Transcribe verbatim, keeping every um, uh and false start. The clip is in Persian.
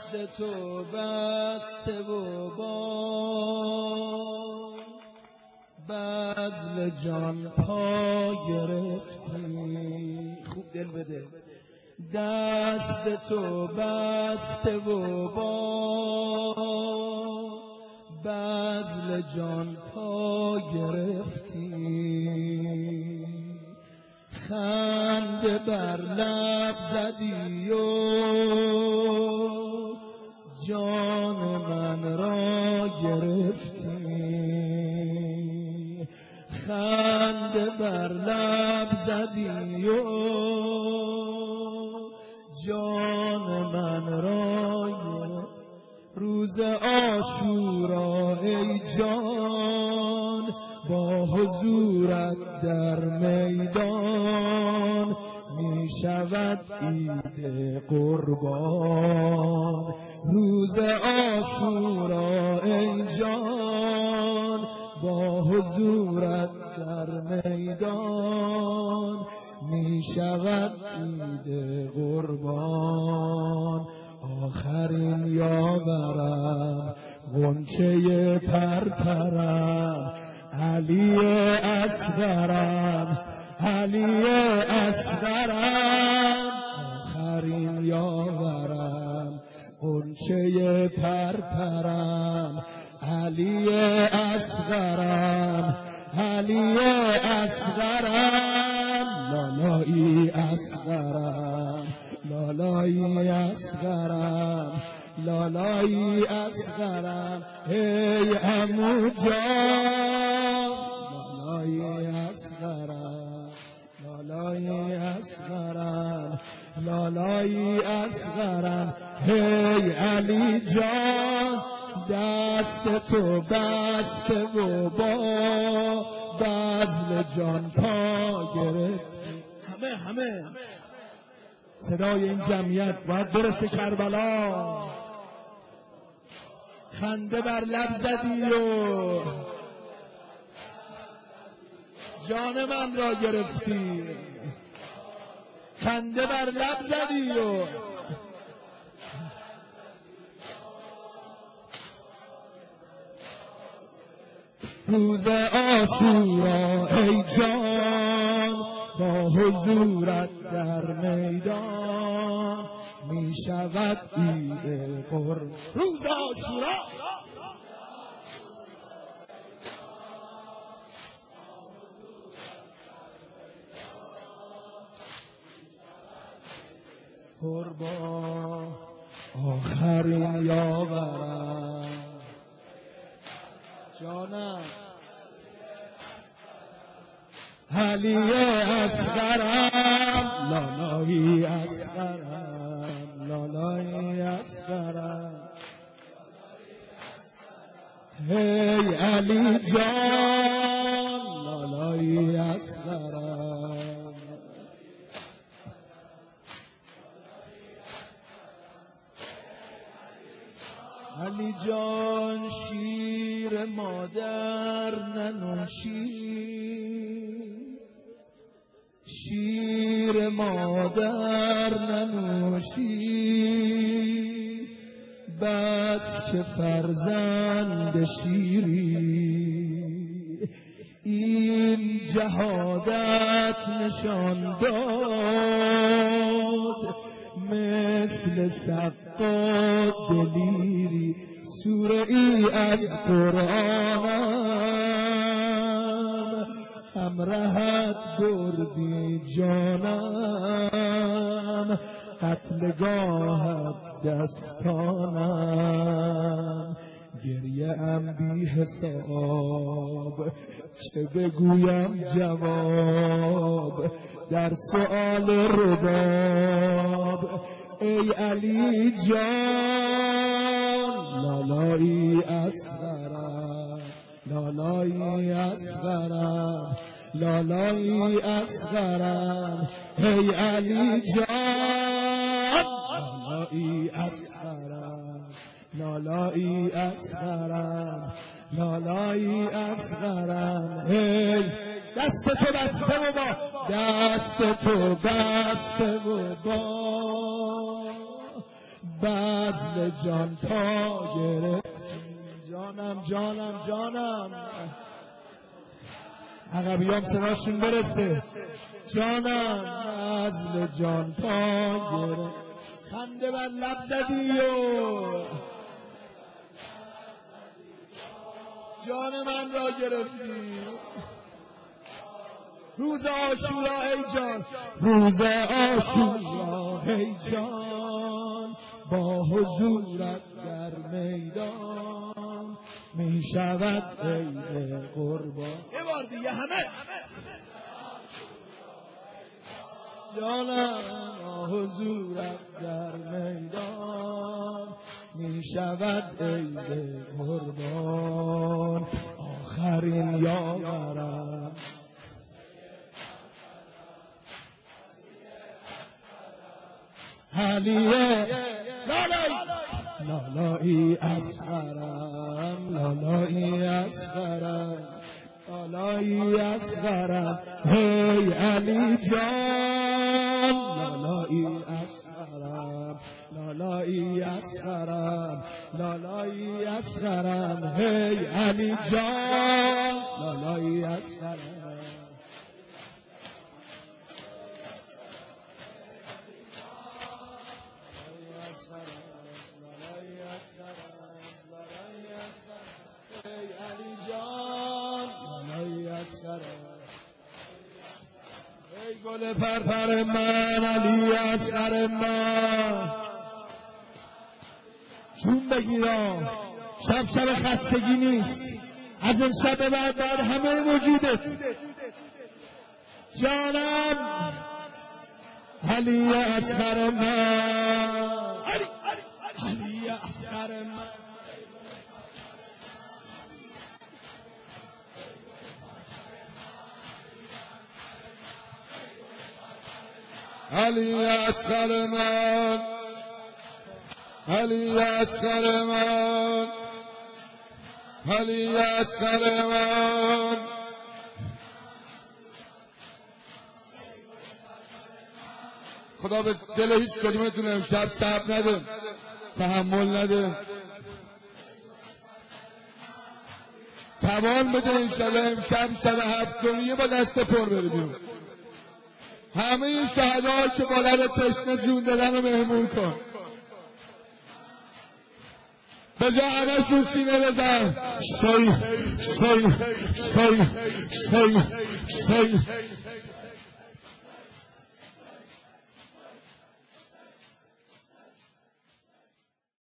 دست تو بسته و با بذل جان پا گرفتی. خوب دل بده. دست تو بسته و با بذل جان پا گرفتی. خنده بر لب زدی و جان من را گرفتی. خنده بر لب زدی و جان من را گرفتی. روز عاشورا ای جان با حضورت در میدان می شود عید قربان. روز عاشورا ای جان با حضورت در میدان می شود عید قربان. آخرین یاورم غنچه پرپرم علی اصغرم علی اصغرم. آخرین یاورم غنچه پرپرم علی اصغرم علی اصغرم. لالایی اصغرم لالایی اصغرم لالایی اصغرم. ای عمو جان لالایی اصغرم لالایی اصغرم لالایی اصغرم. ای علی جان دست تو بسته و با بذل جان پا گرفت. همه همه صدای این جمعیت باید برسه کربلا. خنده بر لب زدی و جان من را گرفتی. خنده بر لب زدی و روز عاشورا ای جان با حضورت در میدان می شود عید قربان. روز عاشورا قربان. آخرین یاورم جانم علی اصغرم لالایی اصغرم لالایی اصغرم. هی علی جان لالایی اصغرم. علی جان شیر مادر ننوشی شیر مادر ننوشی بس که فرزند شیری. این جهادت نشان داد مثل سقا دلیری. سوره ای از قرآنم همراهت بردی جانم قتلگاهت دستانم. گریه ام بی حساب چه بگویم جواب در سؤال رباب. ای علی جان لالایی اصغرم لالایی اصغرم لالایی اصغرم. ای علی جان لالایی اصغرم لالایی اصغرم لالایی اصغرم. ای دست تو بسته و با دست تو بسته و با بذل جان پا گرفت. جانم جانم جانم عقبیام صداشون برسه. جانم بذل جان پا گرفت. خنده بر لب زدی و جان من را گرفتی. روز عاشورا ای جان، روز عاشورا ای جان، با حضورت در میدان می شود عید قربان. یه بار دیگه همه جانم با حضورت در میدان می شود عید قربان. آخرین یاورم علیه لالایی لالایی اصغرم، لالایی اصغرم، لالایی اصغرم، هی علی جان. لالایی اصغرم، لالایی اصغرم، لالایی اصغرم، هی علی جان. لالایی اصغرم، ای گل پرپر من، علی اصغر من. جون بگیرم شب شب خستگی نیست، از این شب بعد بعد همه وجودت. جانم علی اصغر من، علی اصغر من. علی اصغر من، علی اصغر من، علی اصغر من. خدا به دل هیچ کدومتون امشب صبر نده، تحمل نده، توان بده. انشالله امشب شب هفتمیه با دست پر بره بیرون. همه این شهدا که با لب تشنه جون دادن رو مهمون کن. به جا همشون سینه بزن. شی شی شی شی شی